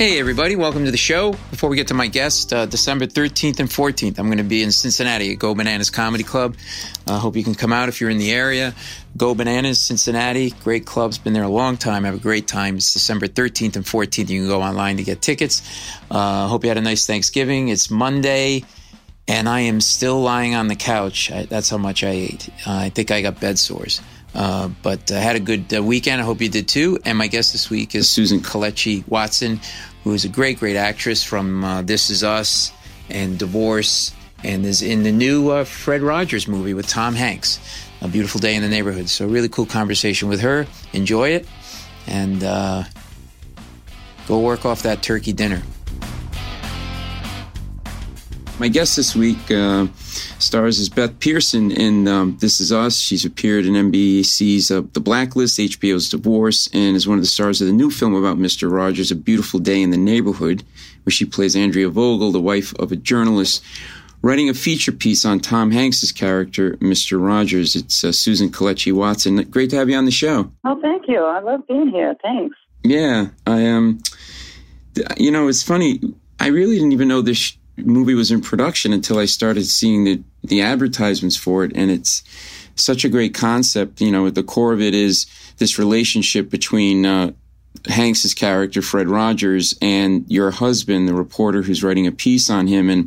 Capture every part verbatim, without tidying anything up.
Hey, everybody. Welcome to the show. Before we get to my guest, uh, December thirteenth and fourteenth, I'm going to be in Cincinnati at Go Bananas Comedy Club. I uh, hope you can come out if you're in the area. Go Bananas, Cincinnati. Great club's been there a long time. Have a great time. It's December thirteenth and fourteenth. You can go online to get tickets. Uh, hope you had a nice Thanksgiving. It's Monday, and I am still lying on the couch. I, that's how much I ate. Uh, I think I got bed sores. Uh, but I uh, had a good uh, weekend. I hope you did too. And my guest this week is Susan Kelechi Watson, who is a great, great actress from uh, This Is Us and Divorce, and is in the new uh, Fred Rogers movie with Tom Hanks, A Beautiful Day in the Neighborhood. So a really cool conversation with her. Enjoy it, and uh, go work off that turkey dinner. My guest this week uh, stars as Beth Pearson in um, This Is Us. She's appeared in N B C's uh, The Blacklist, H B O's Divorce, and is one of the stars of the new film about Mister Rogers, A Beautiful Day in the Neighborhood, where she plays Andrea Vogel, the wife of a journalist, writing a feature piece on Tom Hanks's character, Mister Rogers. It's uh, Susan Kelechi Watson. Great to have you on the show. Oh, thank you. I love being here. Thanks. Yeah, I um, you know, it's funny. I really didn't even know this sh- movie was in production until I started seeing the the advertisements for it, and it's such a great concept. You know, at the core of it is this relationship between uh, Hanks's character Fred Rogers and your husband, the reporter who's writing a piece on him, and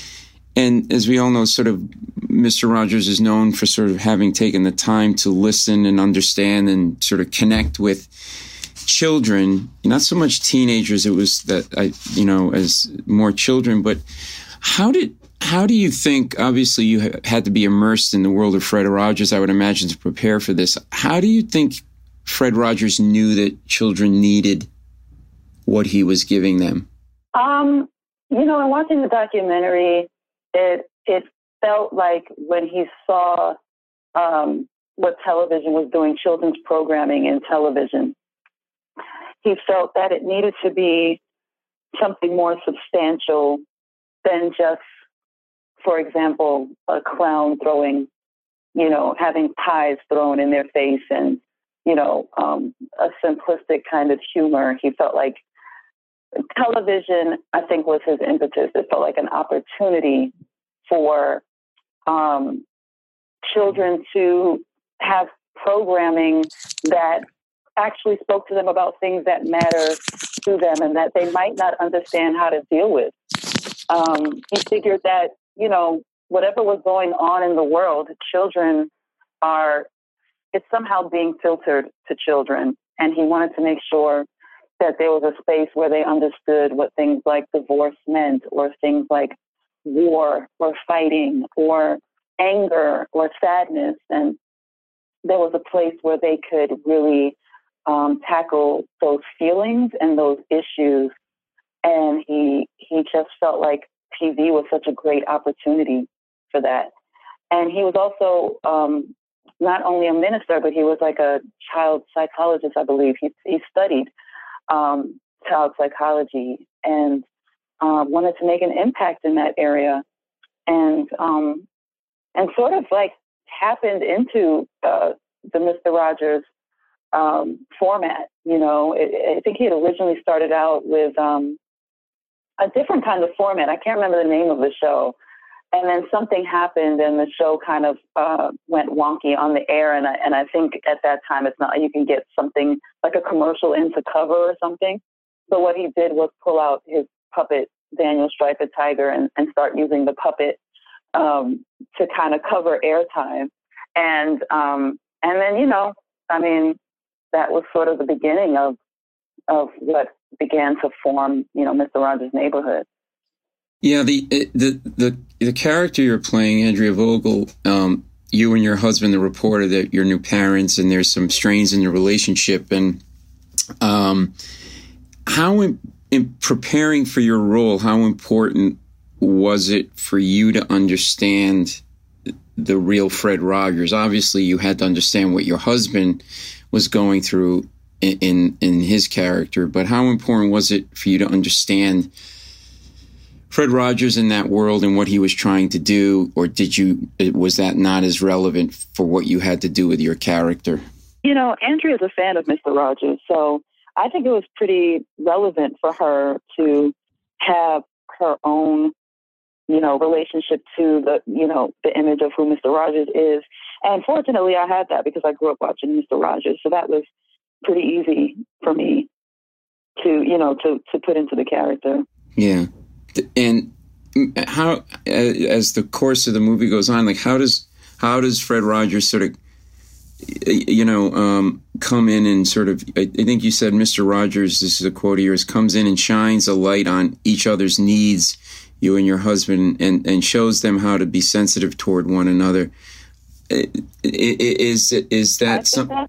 and as we all know, sort of Mister Rogers is known for sort of having taken the time to listen and understand and sort of connect with children, not so much teenagers. It was that I, you know, as more children. But how did, how do you think? Obviously, you ha- had to be immersed in the world of Fred Rogers, I would imagine, to prepare for this. How do you think Fred Rogers knew that children needed what he was giving them? Um, you know, in watching the documentary, it it felt like when he saw um, what television was doing, children's programming in television, he felt that it needed to be something more substantial than just, for example, a clown throwing, you know, having pies thrown in their face and, you know, um, a simplistic kind of humor. He felt like television, I think, was his impetus. It felt like an opportunity for um, children to have programming that actually spoke to them about things that matter to them and that they might not understand how to deal with. Um, he figured that, you know, whatever was going on in the world, children are, it's somehow being filtered to children. And he wanted to make sure that there was a space where they understood what things like divorce meant, or things like war or fighting or anger or sadness. And there was a place where they could really Um, tackle those feelings and those issues. And he he just felt like T V was such a great opportunity for that. And he was also um, not only a minister, but he was like a child psychologist, I believe. He, he studied um, child psychology and uh, wanted to make an impact in that area. And, um, and sort of like happened into uh, the Mister Rogers Um, format. You know, it, I think he had originally started out with um, a different kind of format. I can't remember the name of the show. And then something happened and the show kind of uh, went wonky on the air. And I, and I think at that time, it's not like you can get something like a commercial in to cover or something. So what he did was pull out his puppet, Daniel Striped Tiger, and, and start using the puppet um, to kind of cover airtime. And, um, and then, you know, I mean, that was sort of the beginning of of what began to form, you know, Mister Rogers' Neighborhood. Yeah, the the the the character you're playing, Andrea Vogel, um, you and your husband, the reporter, that your new parents, and there's some strains in your relationship. And um, how in, in preparing for your role, how important was it for you to understand the real Fred Rogers? Obviously, you had to understand what your husband was going through in, in in his character, but how important was it for you to understand Fred Rogers in that world and what he was trying to do, or did you was that not as relevant for what you had to do with your character? You know, Andrea is a fan of Mister Rogers, so I think it was pretty relevant for her to have her own, you know, relationship to the, you know, the image of who Mister Rogers is. And fortunately, I had that because I grew up watching Mister Rogers. So that was pretty easy for me to, you know, to, to put into the character. Yeah. And how, as the course of the movie goes on, like how does, how does Fred Rogers sort of, you know, um, come in and sort of, I, I think you said Mister Rogers, this is a quote of yours, comes in and shines a light on each other's needs, you and your husband, and, and shows them how to be sensitive toward one another. Is, is that something?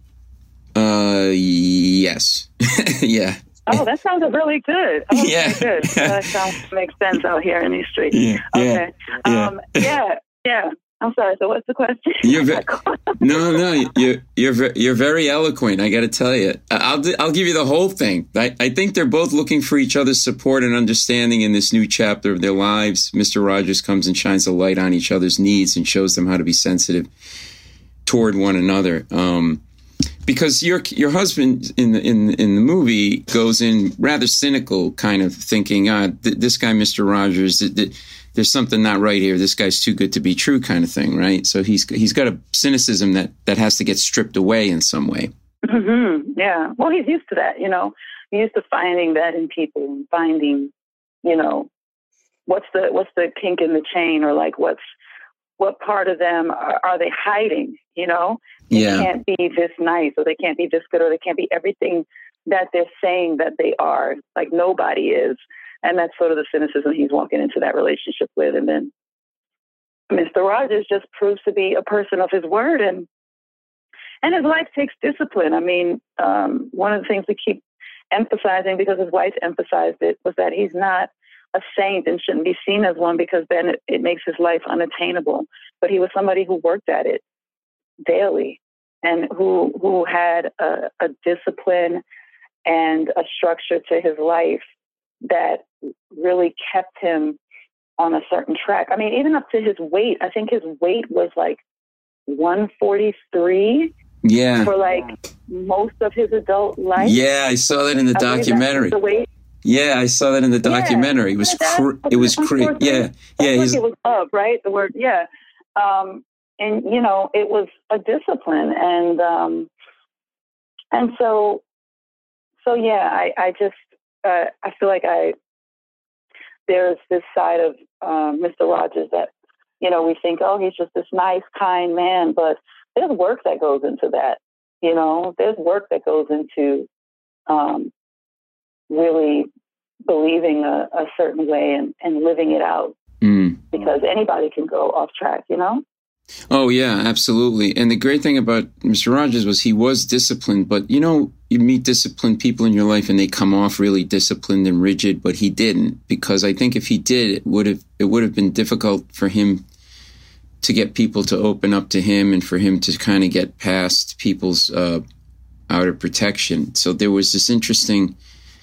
Uh, yes. Yeah. Oh, that sounds really good. Oh, yeah. Good. That sounds makes sense out here in these streets. Yeah. Okay. Yeah. Um, yeah. Yeah. I'm sorry. So what's the question? You're ve- no, no. You're you're you're very eloquent. I got to tell you. I'll I'll give you the whole thing. I, I think they're both looking for each other's support and understanding in this new chapter of their lives. Mister Rogers comes and shines a light on each other's needs and shows them how to be sensitive toward one another. Um, because your your husband in the in in the movie goes in rather cynical, kind of thinking, ah, th- this guy Mister Rogers. Th- th- there's something not right here. This guy's too good to be true kind of thing, right? So he's he's got a cynicism that, that has to get stripped away in some way. Mm-hmm. Yeah. Well, he's used to that, you know. He's used to finding that in people and finding, you know, what's the what's the kink in the chain, or like what's what part of them are, are they hiding, you know? They Yeah. can't be this nice, or they can't be this good, or they can't be everything that they're saying that they are. Like nobody is. And that's sort of the cynicism he's walking into that relationship with. And then Mister Rogers just proves to be a person of his word, and and his life takes discipline. I mean, um, one of the things we keep emphasizing, because his wife emphasized it, was that he's not a saint and shouldn't be seen as one, because then it, it makes his life unattainable. But he was somebody who worked at it daily, and who who had a, a discipline and a structure to his life that really kept him on a certain track. I mean, even up to his weight, I think his weight was like one forty-three Yeah. for like most of his adult life. Yeah, I saw that in the I documentary. The weight. Yeah, I saw that in the documentary. Yeah. It was That, cr- it was crazy. Yeah. Yeah, he's, it was up, right? The word, yeah. Um, and you know, it was a discipline, and um, and so so yeah, I, I just uh, I feel like I there's this side of um, Mister Rogers that, you know, we think, oh, he's just this nice, kind man, but there's work that goes into that. You know, there's work that goes into um, really believing a, a certain way and, and living it out, mm. because anybody can go off track, you know? Oh, yeah, absolutely. And the great thing about Mister Rogers was he was disciplined, but, you know, you meet disciplined people in your life and they come off really disciplined and rigid, but he didn't, because I think if he did, it would have it would have been difficult for him to get people to open up to him and for him to kind of get past people's uh, outer protection. So there was this interesting,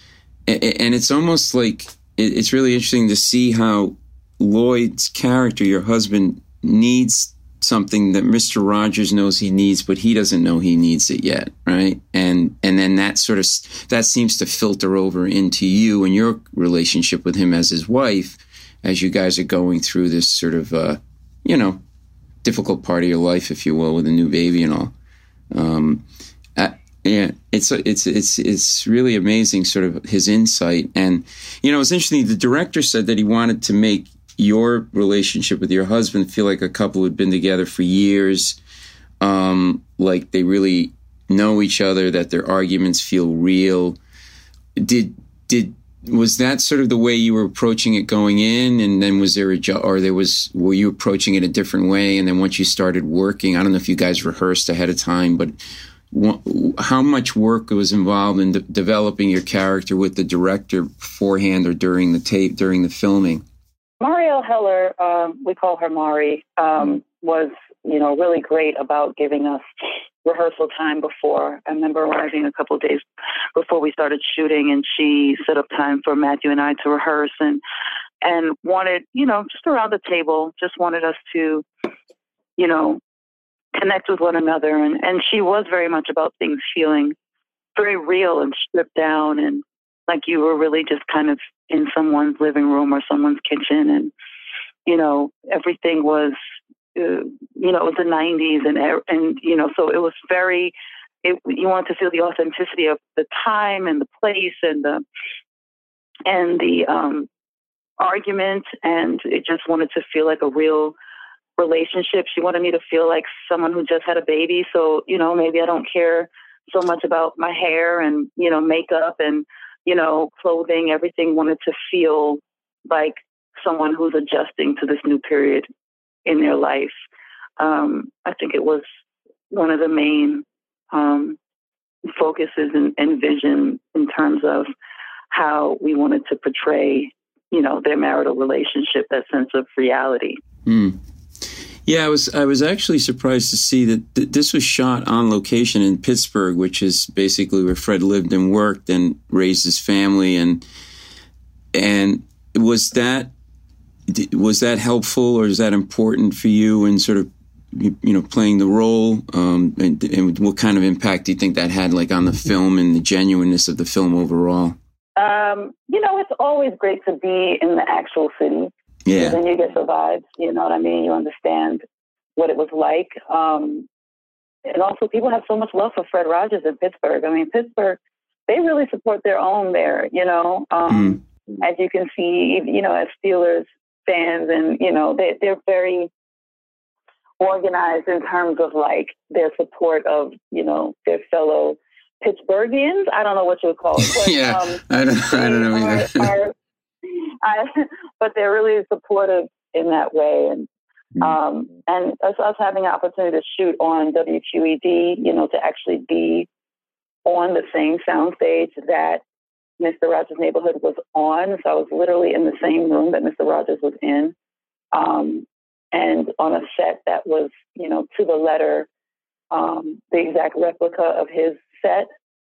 and it's almost like, it's really interesting to see how Lloyd's character, your husband, needs something that Mister Rogers knows he needs, but he doesn't know he needs it yet, right? And and then that sort of, that seems to filter over into you and your relationship with him as his wife, as you guys are going through this sort of, uh, you know, difficult part of your life, if you will, with a new baby and all. Um, uh, yeah, it's it's it's it's really amazing, sort of his insight. And you know, it's interesting. The director said that he wanted to make your relationship with your husband feel like a couple who'd been together for years, um, like they really know each other, that their arguments feel real. Did did was that sort of the way you were approaching it going in, and then was there a jo- or there was were you approaching it a different way? And then once you started working, I don't know if you guys rehearsed ahead of time, but w- how much work was involved in de- developing your character with the director beforehand or during the tape during the filming? Marielle Heller, um, we call her Mari, um, was, you know, really great about giving us rehearsal time before. I remember arriving a couple of days before we started shooting, and she set up time for Matthew and I to rehearse, and and wanted, you know, just around the table, just wanted us to, you know, connect with one another. And, and she was very much about things feeling very real and stripped down, and like you were really just kind of in someone's living room or someone's kitchen, and you know everything was, uh, you know, it was the nineties, and and you know, so it was very. It, you wanted to feel the authenticity of the time and the place and the and the um, argument, and it just wanted to feel like a real relationship. She wanted me to feel like someone who just had a baby. So, you know, maybe I don't care so much about my hair and, you know, makeup and, you know, clothing. Everything wanted to feel like someone who's adjusting to this new period in their life. Um, I think it was one of the main um, focuses and, and vision in terms of how we wanted to portray, you know, their marital relationship, that sense of reality. Mm. Yeah, I was I was actually surprised to see that th- this was shot on location in Pittsburgh, which is basically where Fred lived and worked and raised his family. And and was that was that helpful, or is that important for you in sort of you, you know playing the role? Um, and, and what kind of impact do you think that had, like, on the film and the genuineness of the film overall? Um, you know, it's always great to be in the actual city. Yeah. Then you get the vibes, you know what I mean? You understand what it was like. Um, and also, people have so much love for Fred Rogers in Pittsburgh. I mean, Pittsburgh, they really support their own there, you know. Um, mm. As you can see, you know, as Steelers fans, and, you know, they, they're very organized in terms of, like, their support of, you know, their fellow Pittsburghians. I don't know what you would call it. But, yeah, um, I don't, I don't know either. Are, are, I, but they're really supportive in that way. And um, and us, us having an opportunity to shoot on W Q E D, you know, to actually be on the same soundstage that Mister Rogers' Neighborhood was on. So I was literally in the same room that Mister Rogers was in, um, and on a set that was, you know, to the letter, um, the exact replica of his set.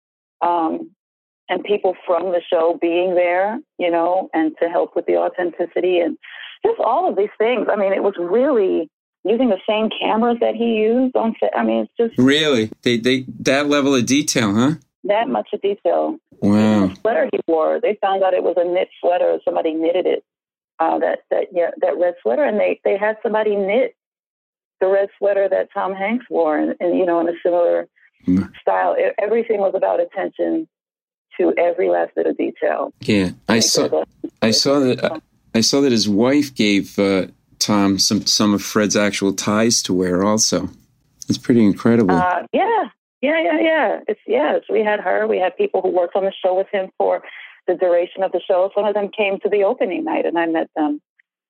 Um, and people from the show being there, you know, and to help with the authenticity and just all of these things. I mean, it was really using the same cameras that he used on set. I mean, it's just... Really? They, they, that level of detail, huh? That much of detail. Wow. Even the sweater he wore, they found out it was a knit sweater. Somebody knitted it, uh, that, that, yeah, that red sweater, and they, they had somebody knit the red sweater that Tom Hanks wore, and, and you know, in a similar mm. style. It, everything was about attention to every last bit of detail. Yeah, I, I saw. I saw that. Uh, I saw that his wife gave uh, Tom some some of Fred's actual ties to wear. Also, it's pretty incredible. Uh, yeah, yeah, yeah, yeah. It's yes. We had her. We had people who worked on the show with him for the duration of the show. Some of them came to the opening night, and I met them.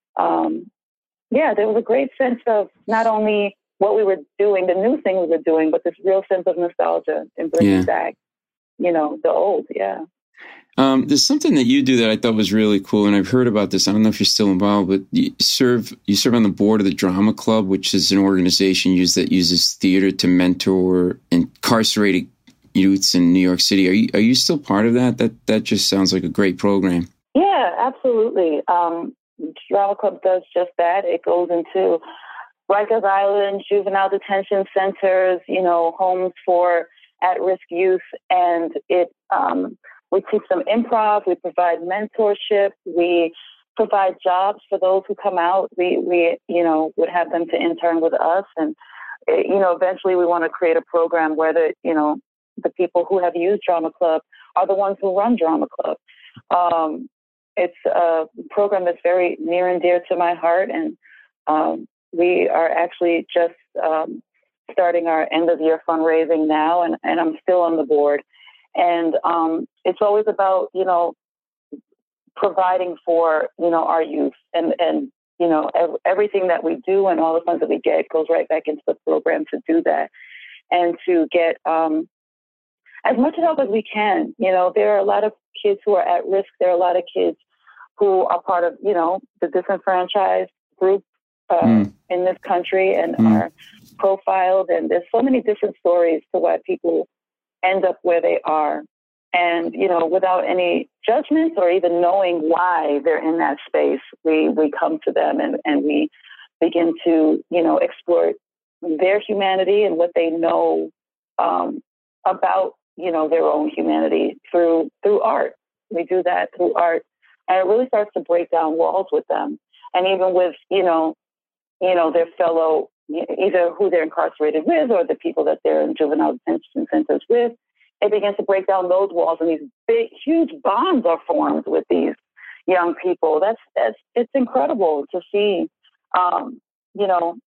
Um, yeah, there was a great sense of not only what we were doing, the new thing we were doing, but this real sense of nostalgia and bringing yeah. back. You know, the old, yeah. Um, there's something that you do that I thought was really cool, and I've heard about this. I don't know if you're still involved, but you serve you serve on the board of the Drama Club, which is an organization used that uses theater to mentor incarcerated youths in New York City. Are you are you still part of that? That that just sounds like a great program. Yeah, absolutely. Um, Drama Club does just that. It goes into Rikers Island, juvenile detention centers, you know, homes for at-risk youth, and it um, we teach them improv, we provide mentorship, we provide jobs for those who come out. We, we you know, would have them to intern with us, and, it, you know, eventually we want to create a program where the, you know, the people who have used Drama Club are the ones who run Drama Club. Um, it's a program that's very near and dear to my heart, and um, we are actually just um, starting our end of year fundraising now, and, and I'm still on the board. And um, it's always about, you know, providing for, you know, our youth, and, and you know, ev- everything that we do and all the funds that we get goes right back into the program to do that, and to get um, as much help as we can. You know, there are a lot of kids who are at risk. There are a lot of kids who are part of, you know, the disenfranchised group uh, mm. in this country, and mm. are profiled, and there's so many different stories to why people end up where they are. And, you know, without any judgment or even knowing why they're in that space, we, we come to them, and, and we begin to, you know, explore their humanity and what they know um, about you know, their own humanity through through art. We do that through art, and it really starts to break down walls with them, and even with you know, you know, their fellow, either who they're incarcerated with or the people that they're in juvenile detention centers with. It begins to break down those walls, and these big, huge bonds are formed with these young people. That's that's it's incredible to see, um, you know,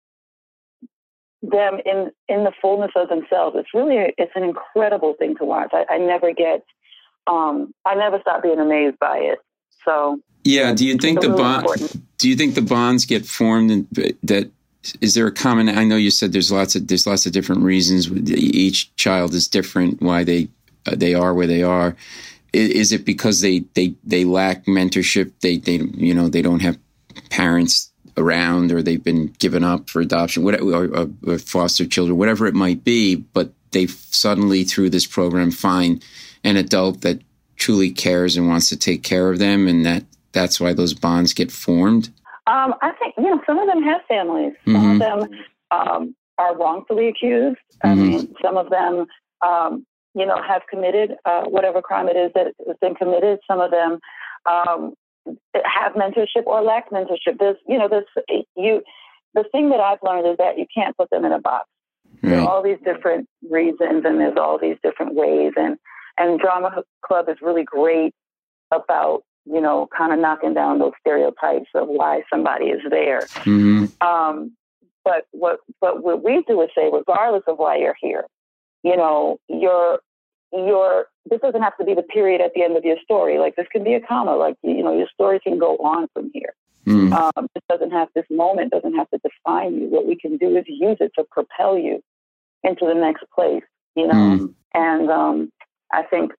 them in in the fullness of themselves. It's really it's an incredible thing to watch. I, I never get, um, I never stop being amazed by it. So yeah, do you think the really bond? Important. Do you think the bonds get formed and that? Is there a common? I know you said there's lots of there's lots of different reasons. Each child is different why they uh, they are where they are. Is, is it because they, they, they lack mentorship? They they you know they don't have parents around, or they've been given up for adoption, whatever, or, or foster children, whatever it might be. But they suddenly through this program find an adult that truly cares and wants to take care of them, and that that's why those bonds get formed. Um, I think, you know, some of them have families. Some mm-hmm. of them um, are wrongfully accused. I mm-hmm. mean, some of them, um, you know, have committed uh, whatever crime it is that has been committed. Some of them um, have mentorship or lack mentorship. There's, you know, there's, you, the thing that I've learned is that you can't put them in a box. Right. There are all these different reasons, and there's all these different ways. And, and Drama Club is really great about, you know, kind of knocking down those stereotypes of why somebody is there. Mm-hmm. Um, but what but what we do is say, regardless of why you're here, you know, your your this doesn't have to be the period at the end of your story. Like, this can be a comma. Like, you know, your story can go on from here. Mm-hmm. Um, this doesn't have this moment doesn't have to define you. What we can do is use it to propel you into the next place. You know, mm-hmm. and um, I think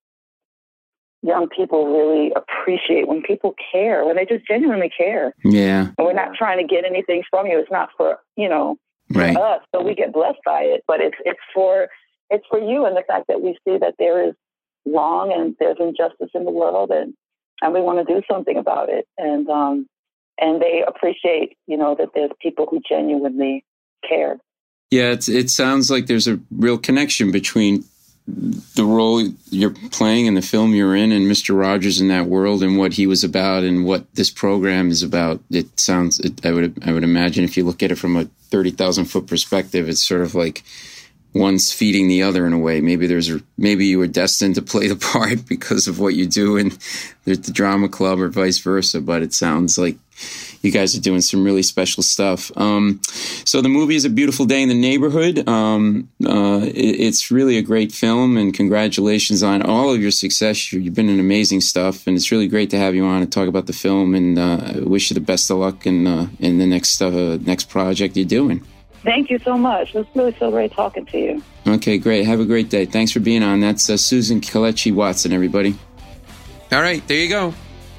young people really appreciate when people care, when they just genuinely care. Yeah. And we're not trying to get anything from you. It's not for, you know, right. for us, so we get blessed by it. But it's it's for it's for you, and the fact that we see that there is wrong and there's injustice in the world, and, and we want to do something about it. And um and they appreciate, you know, that there's people who genuinely care. Yeah, it's, it sounds like there's a real connection between the role you're playing in the film you're in and Mister Rogers in that world and what he was about and what this program is about. It sounds, it, I would I would imagine if you look at it from a thirty thousand foot perspective, it's sort of like one's feeding the other in a way. Maybe there's a, maybe you were destined to play the part because of what you do in the, the Drama Club or vice versa, but it sounds like you guys are doing some really special stuff. Um, so the movie is A Beautiful Day in the Neighborhood. Um, uh, it, it's really a great film, and congratulations on all of your success. You've been in amazing stuff, and it's really great to have you on and talk about the film, and uh, I wish you the best of luck in, uh, in the next uh, next project you're doing. Thank you so much. It was really so great talking to you. Okay, great. Have a great day. Thanks for being on. That's uh, Susan Kelechi Watson, everybody. All right, there you go.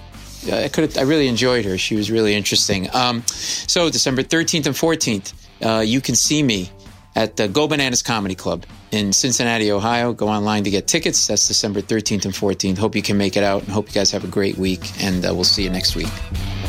I could. I really enjoyed her. She was really interesting. Um, so December thirteenth and fourteenth, uh, you can see me at the Go Bananas Comedy Club in Cincinnati, Ohio. Go online to get tickets. That's December thirteenth and fourteenth. Hope you can make it out, and hope you guys have a great week, and uh, we'll see you next week.